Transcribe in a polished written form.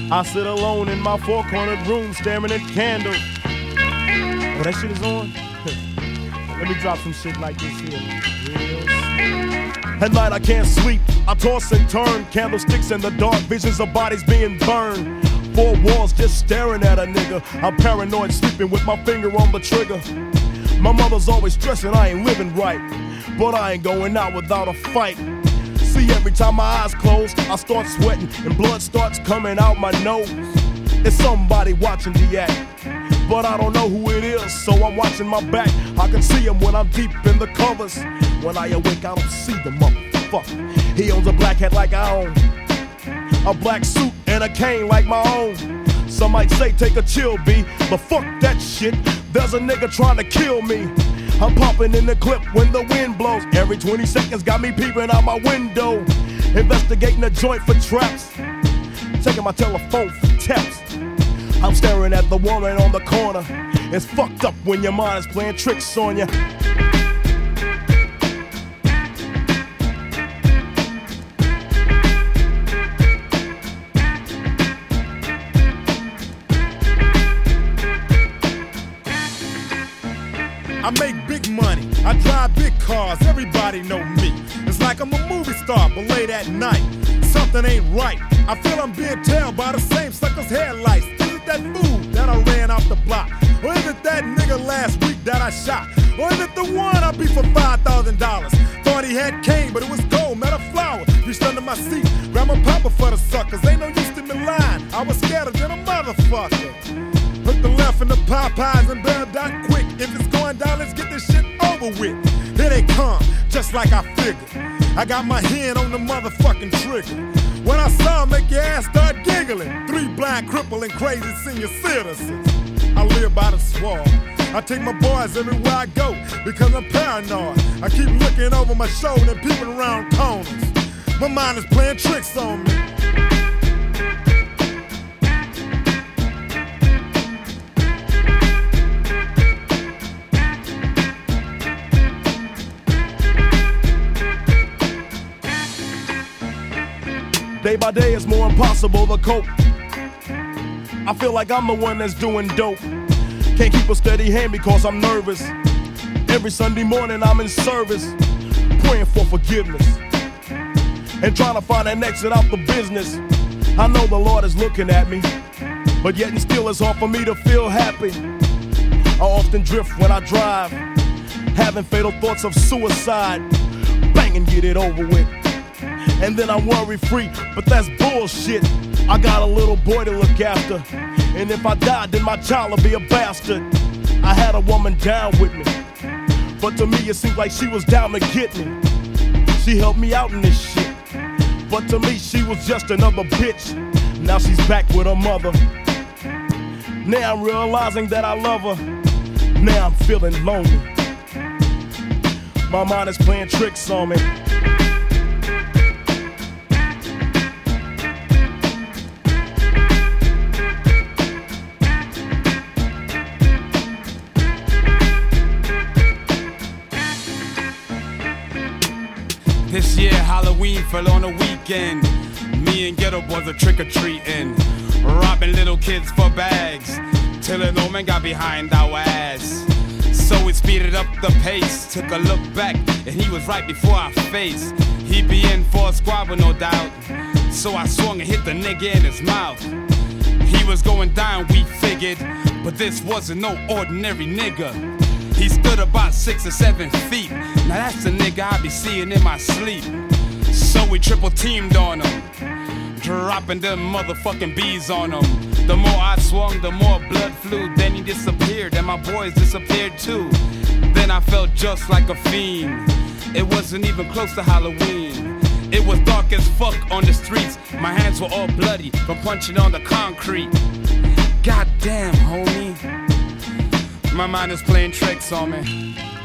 I sit alone in my four-cornered room staring at candles. Oh, that shit is on? Let me drop some shit like this here. At night I can't sleep, I toss and turn. Candlesticks in the dark, visions of bodies being burned. Four walls just staring at a nigga. I'm paranoid, sleeping with my finger on the trigger. My mother's always stressing I ain't living right, but I ain't going out without a fight. See, every time my eyes close, I start sweating and blood starts coming out my nose. It's somebody watching the act, but I don't know who it is, so I'm watching my back. I can see him when I'm deep in the covers. When I awake, I don't see the motherfucker. He owns a black hat like I own, a black suit and a cane like my own. Some might say take a chill, B, but fuck that shit. There's a nigga trying to kill me. I'm popping in the clip when the wind blows. Every 20 seconds got me peeping out my window, investigating the joint for traps, checking my telephone for taps. I'm staring at the woman on the corner. It's fucked up when your mind is playing tricks on you. I make big money, I drive big cars, everybody know me. It's like I'm a movie star, but late at night, something ain't right. I feel I'm being tailed by the same sucker's headlights. Is it that fool that I ran off the block? Or is it that nigga last week that I shot? Or is it the one I beat for $5,000? Thought he had cane, but it was gold, met a flower. Reached under my seat, grabbed my popper for the suckers. Ain't no use to me lying, I was scared than a motherfucker. Hook the left in the Popeyes and bail down quick. If it's going down, let's get this shit over with. Here they come, just like I figured. I got my hand on the motherfucking trigger. When I saw him, make your ass start giggling. 3 blind, crippling, crazy senior citizens. I live by the swamp. I take my boys everywhere I go because I'm paranoid. I keep looking over my shoulder and peeping around corners. My mind is playing tricks on me. Day by day it's more impossible to cope. I feel like I'm the one that's doing dope. Can't keep a steady hand because I'm nervous. Every Sunday morning I'm in service, praying for forgiveness and trying to find an exit out the business. I know the Lord is looking at me, but yet and still it's hard for me to feel happy. I often drift when I drive, having fatal thoughts of suicide. Bang and get it over with, and then I'm worry free, but that's bullshit. I got a little boy to look after, and if I die, then my child will be a bastard. I had a woman down with me, but to me it seemed like she was down to get me. She helped me out in this shit, but to me she was just another bitch. Now she's back with her mother. Now I'm realizing that I love her. Now I'm feeling lonely. My mind is playing tricks on me. This year Halloween fell on a weekend. Me and Ghetto Boys are trick-or-treating, robbing little kids for bags, till an old man got behind our ass. So we speeded up the pace, took a look back, and he was right before our face. He'd be in for a squabble, no doubt, so I swung and hit the nigga in his mouth. He was going down, we figured, but this wasn't no ordinary nigga. He stood about 6 or 7 feet. Now that's the nigga I be seeing in my sleep. So we triple teamed on him, dropping them motherfucking bees on him. The more I swung, the more blood flew. Then he disappeared, and my boys disappeared too. Then I felt just like a fiend. It wasn't even close to Halloween. It was dark as fuck on the streets. My hands were all bloody from punching on the concrete. Goddamn, homie, my mind is playing tricks on me.